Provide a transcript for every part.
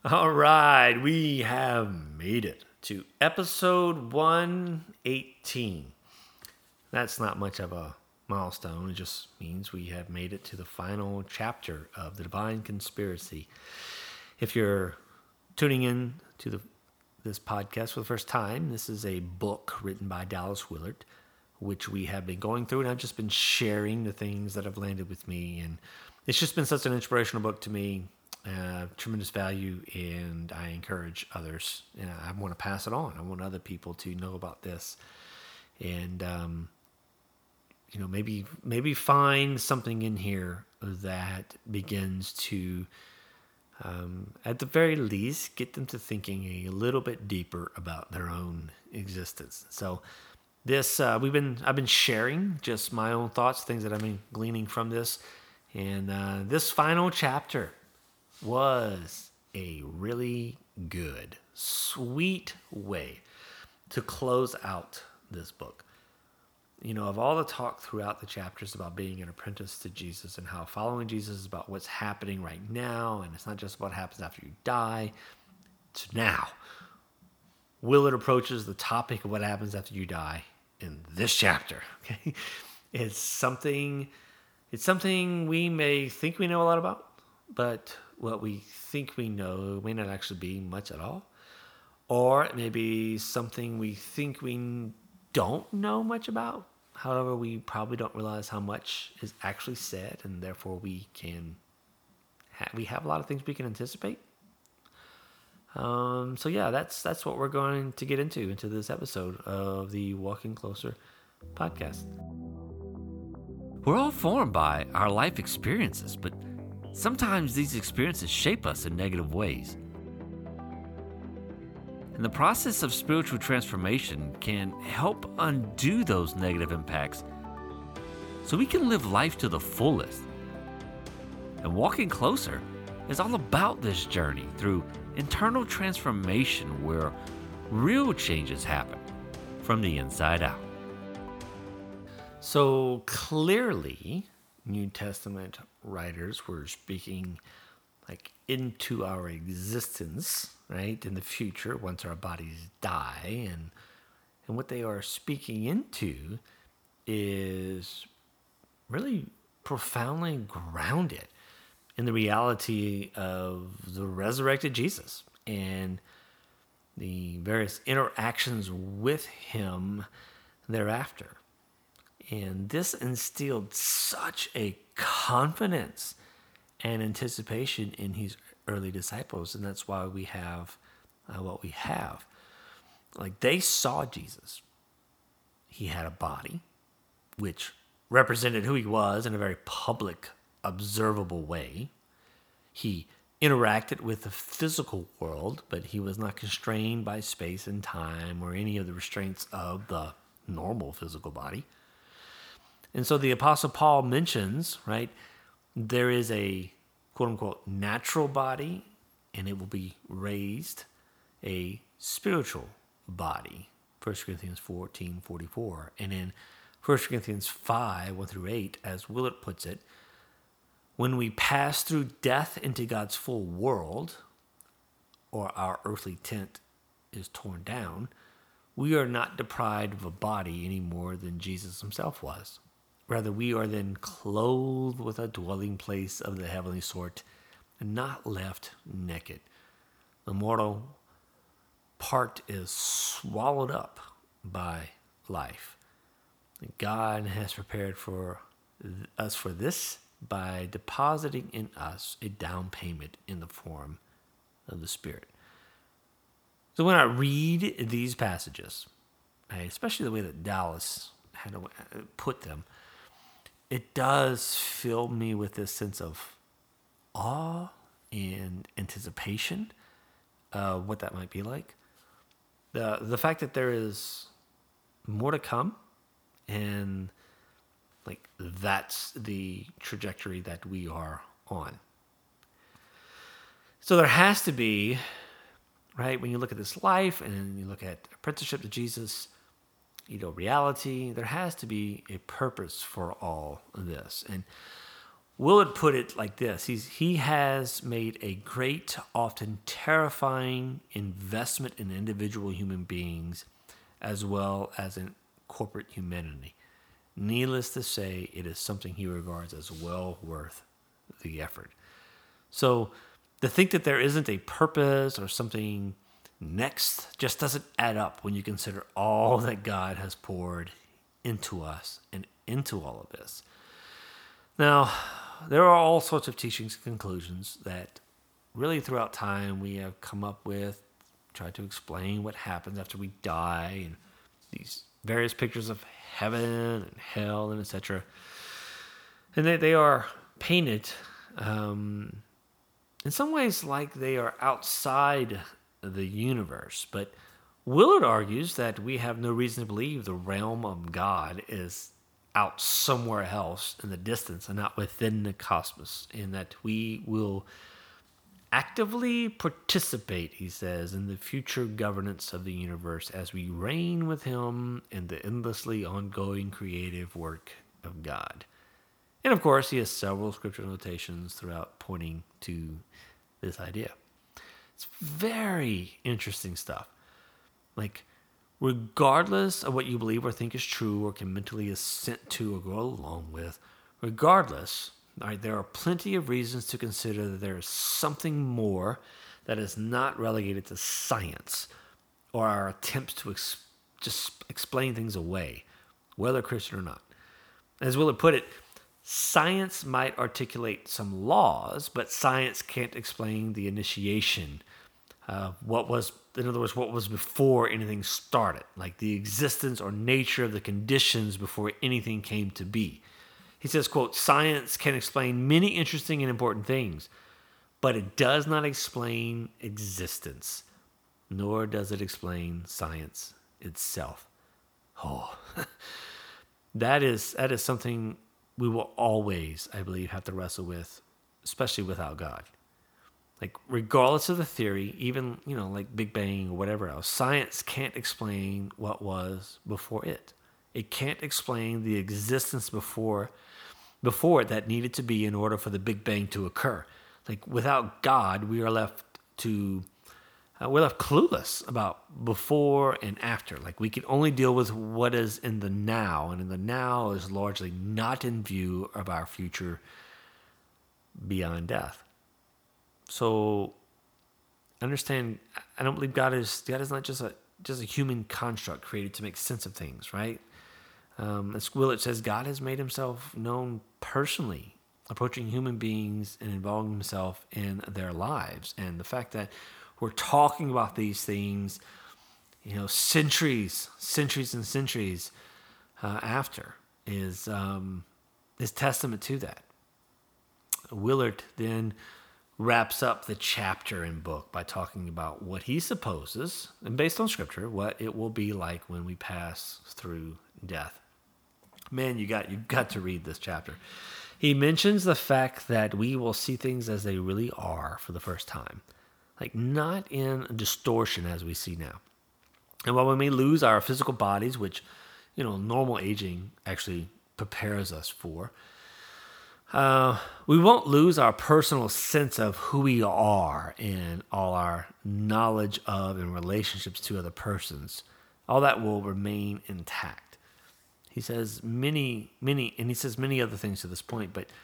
All right, we have made it to episode 118. That's not much of a milestone. It just means we have made it to the final chapter of the Divine Conspiracy. If you're tuning in to this podcast for the first time, this is a book written by Dallas Willard, which we have been going through, and I've just been sharing the things that have landed with me. And it's just been such an inspirational book to me. Tremendous value, and I encourage others. And I want to pass it on. I want other people to know about this, and maybe find something in here that begins to, at the very least, get them to thinking a little bit deeper about their own existence. So, this I've been sharing just my own thoughts, things that I've been gleaning from this, and this final chapter was a really good, sweet way to close out this book. You know, of all the talk throughout the chapters about being an apprentice to Jesus and how following Jesus is about what's happening right now, and it's not just what happens after you die, it's now. Willard approaches the topic of what happens after you die in this chapter. Okay, it's something we may think we know a lot about, but what we think we know may not actually be much at all. Or it may be something we think we don't know much about. However, we probably don't realize how much is actually said, and therefore we have a lot of things we can anticipate. So yeah, that's what we're going to get into this episode of the Walking Closer podcast. We're all formed by our life experiences, but sometimes these experiences shape us in negative ways. And the process of spiritual transformation can help undo those negative impacts so we can live life to the fullest. And Walking Closer is all about this journey through internal transformation where real changes happen from the inside out. So clearly, New Testament writers were speaking like into our existence, right, in the future once our bodies die, and what they are speaking into is really profoundly grounded in the reality of the resurrected Jesus and the various interactions with him thereafter. And this instilled such a confidence and anticipation in his early disciples, and that's why we have what we have. Like, they saw Jesus. He had a body, which represented who he was in a very public, observable way. He interacted with the physical world, but he was not constrained by space and time or any of the restraints of the normal physical body. And so the Apostle Paul mentions, right, there is a quote-unquote natural body, and it will be raised a spiritual body. 1 Corinthians 14:44. And in 1 Corinthians 5:1-8, as Willard puts it, when we pass through death into God's full world, or our earthly tent is torn down, we are not deprived of a body any more than Jesus himself was. Rather, we are then clothed with a dwelling place of the heavenly sort and not left naked. The mortal part is swallowed up by life. God has prepared for us for this by depositing in us a down payment in the form of the Spirit. So when I read these passages, especially the way that Dallas had to put them, it does fill me with this sense of awe and anticipation of what that might be like. The fact that there is more to come, and like that's the trajectory that we are on. So there has to be, right, when you look at this life and you look at apprenticeship to Jesus, reality, there has to be a purpose for all of this. And Willard put it like this. He has made a great, often terrifying investment in individual human beings as well as in corporate humanity. Needless to say, it is something he regards as well worth the effort. So to think that there isn't a purpose or something next just doesn't add up when you consider all that God has poured into us and into all of this. Now, there are all sorts of teachings and conclusions that really throughout time we have come up with, tried to explain what happens after we die, and these various pictures of heaven and hell and etc. And they are painted in some ways like they are outside the universe. But Willard argues that we have no reason to believe the realm of God is out somewhere else in the distance and not within the cosmos, and that we will actively participate, he says, in the future governance of the universe as we reign with him in the endlessly ongoing creative work of God. And of course, he has several scripture notations throughout pointing to this idea. It's very interesting stuff. Like, regardless of what you believe or think is true or can mentally assent to or go along with, regardless, all right, there are plenty of reasons to consider that there is something more that is not relegated to science or our attempts to just explain things away, whether Christian or not. As Willard put it, science might articulate some laws, but science can't explain the initiation of what was before anything started, like the existence or nature of the conditions before anything came to be. He says, quote, "Science can explain many interesting and important things, but it does not explain existence, nor does it explain science itself." Oh, that is something we will always, I believe, have to wrestle with, especially without God. Like, regardless of the theory, even, like Big Bang or whatever else, science can't explain what was before it. It can't explain the existence before it that needed to be in order for the Big Bang to occur. Like, without God, we're left clueless about before and after. Like, we can only deal with what is in the now, and in the now is largely not in view of our future beyond death. So, understand, I don't believe God is not just a human construct created to make sense of things, right? As Willard says, God has made himself known personally, approaching human beings and involving himself in their lives. And the fact that we're talking about these things, centuries and centuries after is testament to that. Willard then wraps up the chapter and book by talking about what he supposes, and based on scripture, what it will be like when we pass through death. Man, you've got to read this chapter. He mentions the fact that we will see things as they really are for the first time, like not in distortion as we see now. And while we may lose our physical bodies, which normal aging actually prepares us for, we won't lose our personal sense of who we are and all our knowledge of and relationships to other persons. All that will remain intact. He says many other things to this point, but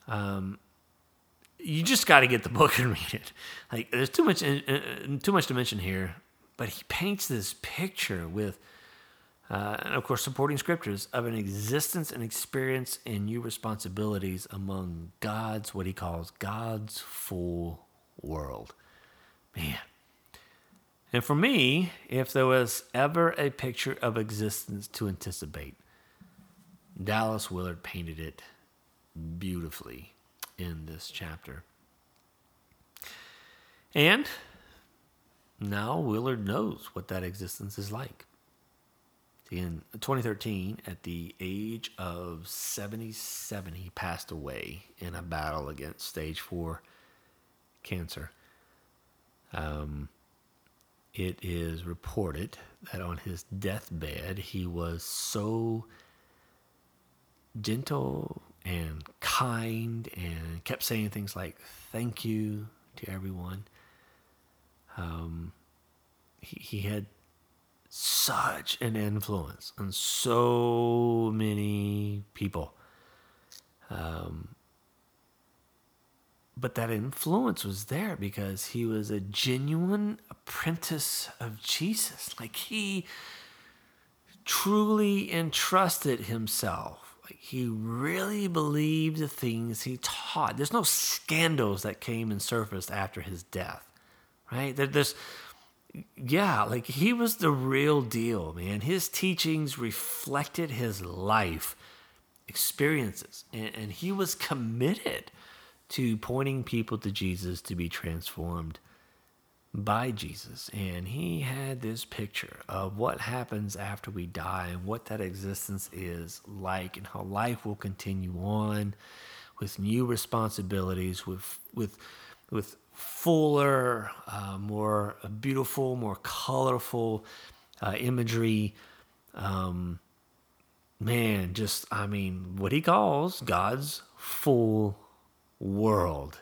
you just got to get the book and read it. Like, there's too much to mention here, but he paints this picture with, and of course, supporting scriptures of an existence and experience and new responsibilities among what he calls God's full world. Man. And for me, if there was ever a picture of existence to anticipate, Dallas Willard painted it beautifully in this chapter. And now Willard knows what that existence is like. In 2013, at the age of 77, he passed away in a battle against stage 4 cancer. It is reported that on his deathbed, he was so gentle and kind and kept saying things like thank you to everyone. He had such an influence on so many people. But that influence was there because he was a genuine apprentice of Jesus. Like, he truly entrusted himself. Like, he really believed the things he taught. There's no scandals that came and surfaced after his death, right? Like, he was the real deal, man. His teachings reflected his life experiences, and he was committed to pointing people to Jesus to be transformed by Jesus. And he had this picture of what happens after we die and what that existence is like, and how life will continue on with new responsibilities, with fuller, more beautiful, more colorful imagery. What he calls God's full world.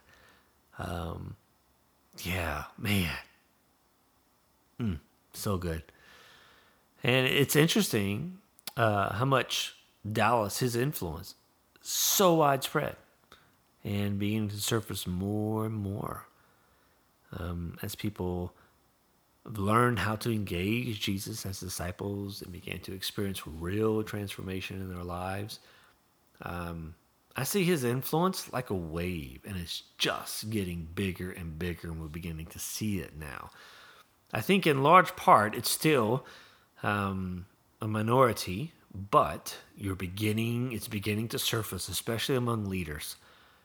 So good. And it's interesting how much Dallas, his influence, so widespread and beginning to surface more and more as people learned how to engage Jesus as disciples and began to experience real transformation in their lives. I see his influence like a wave, and it's just getting bigger and bigger, and we're beginning to see it now. I think in large part it's still a minority, but it's beginning to surface, especially among leaders.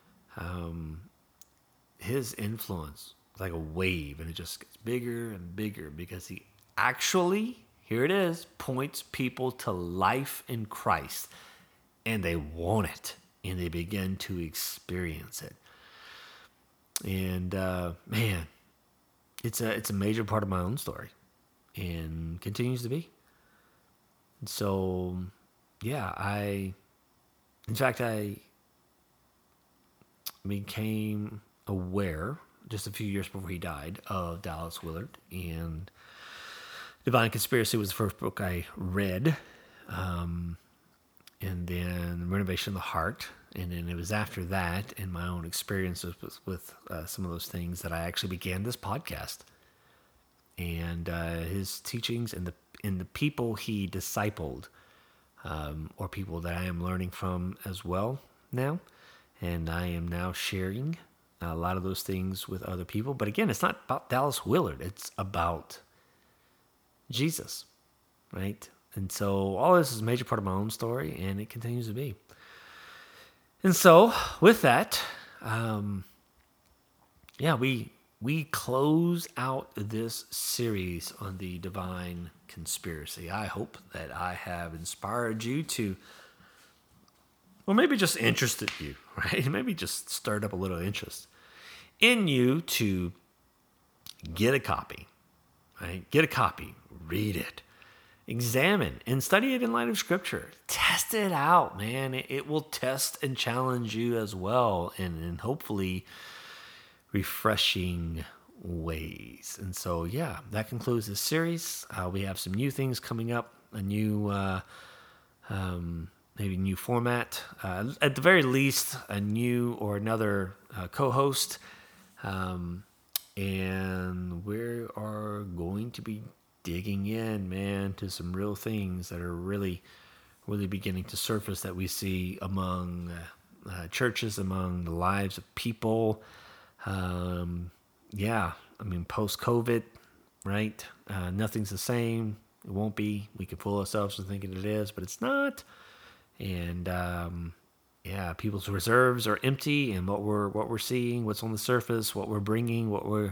His influence is like a wave, and it just gets bigger and bigger because he actually, here it is, points people to life in Christ, and they want it. And they begin to experience it. And it's a major part of my own story, and continues to be. So, I became aware just a few years before he died of Dallas Willard, and Divine Conspiracy was the first book I read. And then Renovation of the Heart. And then it was after that, and my own experiences with some of those things, that I actually began this podcast. And his teachings and the people he discipled, or people that I am learning from as well now. And I am now sharing a lot of those things with other people. But again, it's not about Dallas Willard. It's about Jesus, right? And so all this is a major part of my own story, and it continues to be. And so with that, we close out this series on the Divine Conspiracy. I hope that I have inspired you to, or maybe just interested you, right? Maybe just stirred up a little interest in you to get a copy, right? Get a copy, read it. Examine and study it in light of Scripture. Test it out, man. It will test and challenge you as well, in hopefully refreshing ways. And so, that concludes this series. We have some new things coming up, a new, maybe new format. At the very least, a new or another co-host. And we are going to be digging in, man, to some real things that are really, really beginning to surface that we see among churches, among the lives of people. Post-COVID, right? Nothing's the same. It won't be. We can fool ourselves into thinking it is, but it's not. And people's reserves are empty, and what we're seeing, what's on the surface, what we're bringing,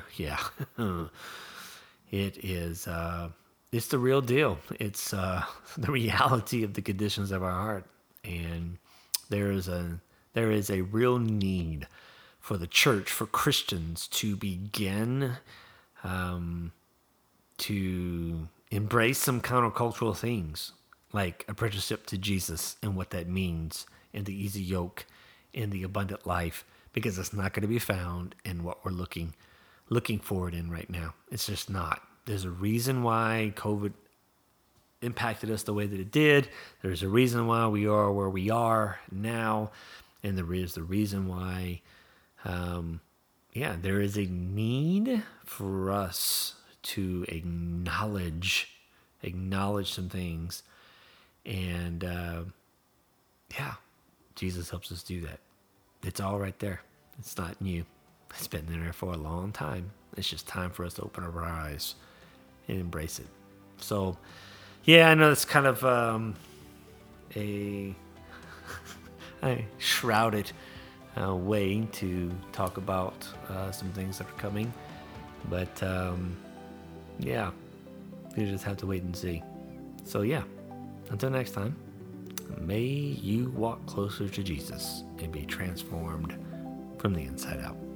it is, it's the real deal. It's the reality of the conditions of our heart. And there is a real need for the church, for Christians, to begin to embrace some countercultural things, like apprenticeship to Jesus and what that means, and the easy yoke, in the abundant life, because it's not going to be found in what we're looking forward in right now. It's just not. There's a reason why COVID impacted us the way that it did. There's a reason why we are where we are now, and there is the reason why there is a need for us to acknowledge some things. And Jesus helps us do that. It's all right there. It's not new. It's been there for a long time. It's just time for us to open our eyes and embrace it. So, I know it's kind of a shrouded way to talk about some things that are coming. But, you just have to wait and see. So, until next time, may you walk closer to Jesus and be transformed from the inside out.